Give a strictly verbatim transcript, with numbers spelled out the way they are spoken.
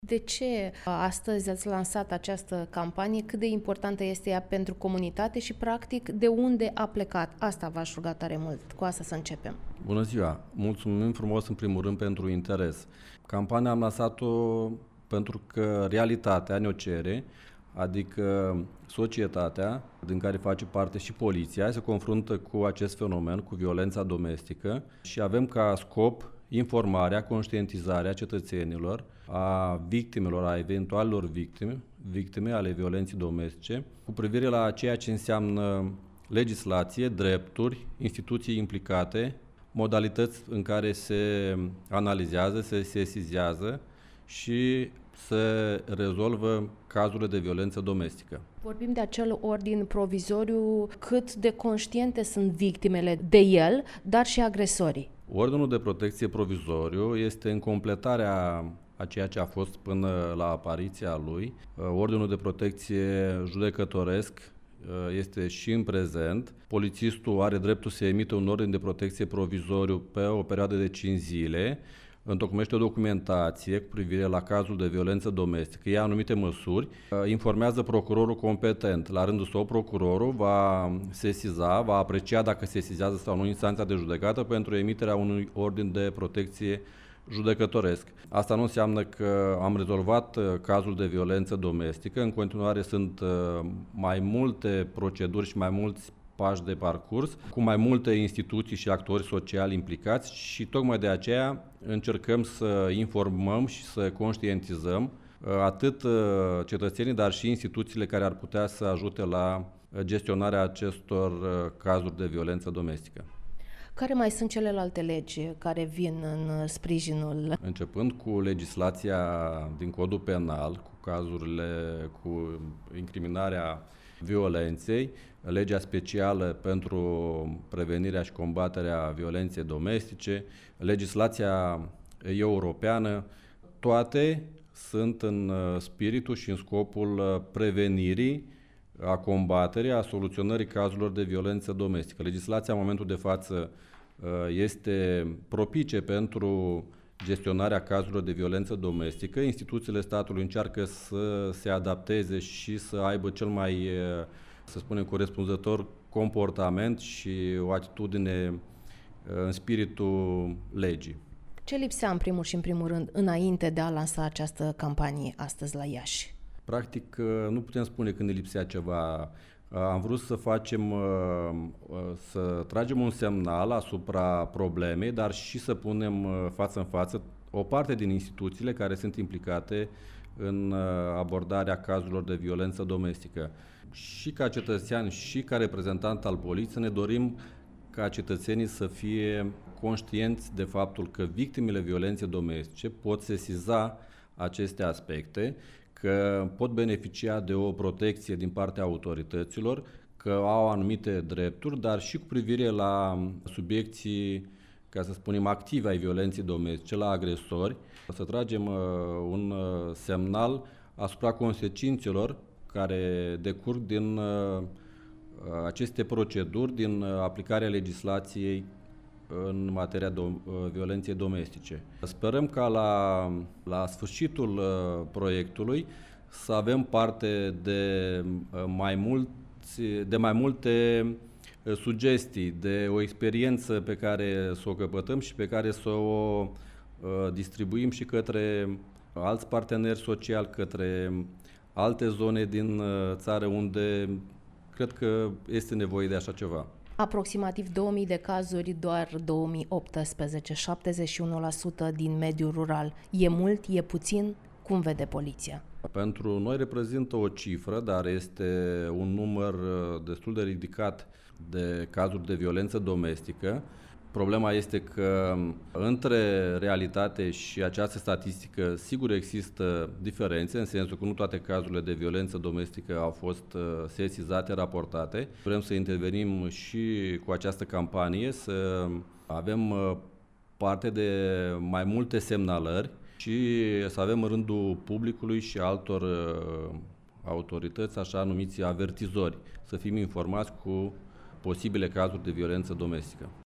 De ce astăzi ați lansat această campanie? Cât de importantă este ea pentru comunitate și, practic, de unde a plecat? Asta v-aș ruga tare mult. Cu asta să începem. Bună ziua! Mulțumim frumos, în primul rând, pentru interes. Campania am lansat-o pentru că realitatea ne-o cere, adică societatea, din care face parte și poliția, se confruntă cu acest fenomen, cu violența domestică, și avem ca scop informarea, conștientizarea cetățenilor, a victimelor, a eventualelor victime, victime ale violenței domestice, cu privire la ceea ce înseamnă legislație, drepturi, instituții implicate, modalități în care se analizează, se sesizează și se rezolvă cazurile de violență domestică. Vorbim de acel ordin provizoriu, cât de conștiente sunt victimele de el, dar și agresorii. Ordinul de protecție provizoriu este în completarea a ceea ce a fost până la apariția lui. Ordinul de protecție judecătoresc este și în prezent. Polițistul are dreptul să emită un ordin de protecție provizoriu pe o perioadă de cinci zile, întocmește o documentație cu privire la cazul de violență domestică, ia anumite măsuri, informează procurorul competent. La rândul său, procurorul va sesiza, va aprecia dacă sesizează sau nu instanța de judecată pentru emiterea unui ordin de protecție judecătoresc. Asta nu înseamnă că am rezolvat cazul de violență domestică. În continuare sunt mai multe proceduri și mai mulți pași de parcurs, cu mai multe instituții și actori sociali implicați, și tocmai de aceea încercăm să informăm și să conștientizăm atât cetățenii, dar și instituțiile care ar putea să ajute la gestionarea acestor cazuri de violență domestică. Care mai sunt celelalte legi care vin în sprijinul? Începând cu legislația din Codul Penal, cu cazurile, cu incriminarea violenței, legea specială pentru prevenirea și combaterea violenței domestice, legislația europeană, toate sunt în spiritul și în scopul prevenirii, a combaterii, a soluționării cazurilor de violență domestică. Legislația în momentul de față este propice pentru gestionarea cazurilor de violență domestică. Instituțiile statului încearcă să se adapteze și să aibă cel mai, să spunem, corespunzător comportament și o atitudine în spiritul legii. Ce lipsea în primul și în primul rând înainte de a lansa această campanie astăzi la Iași? Practic, nu putem spune când ne lipsea ceva. Am vrut să facem, să tragem un semnal asupra problemei, dar și să punem față în față o parte din instituțiile care sunt implicate în abordarea cazurilor de violență domestică. Și ca cetățean și ca reprezentant al poliției ne dorim ca cetățenii să fie conștienți de faptul că victimele violenței domestice pot sesiza aceste aspecte, că pot beneficia de o protecție din partea autorităților, că au anumite drepturi, dar și cu privire la subiecții, ca să spunem, activi ai violenței domestice, la agresori, să tragem un semnal asupra consecințelor care decurg din aceste proceduri, din aplicarea legislației în materia dom- violenței domestice. Sperăm ca la, la sfârșitul uh, proiectului să avem parte de, uh, mai mulți, de mai multe uh, sugestii, de o experiență pe care să o căpătăm și pe care să o uh, distribuim și către alți parteneri sociali, către alte zone din uh, țară unde cred că este nevoie de așa ceva. Aproximativ două mii de cazuri, doar două mii optsprezece, șaptezeci și unu la sută din mediul rural. E mult, e puțin? Cum vede poliția? Pentru noi reprezintă o cifră, dar este un număr destul de ridicat de cazuri de violență domestică. Problema este că între realitate și această statistică, sigur, există diferențe, în sensul că nu toate cazurile de violență domestică au fost sesizate, raportate. Vrem să intervenim și cu această campanie, să avem parte de mai multe semnalări și să avem în rândul publicului și altor autorități, așa numiți avertizori, să fim informați cu posibile cazuri de violență domestică.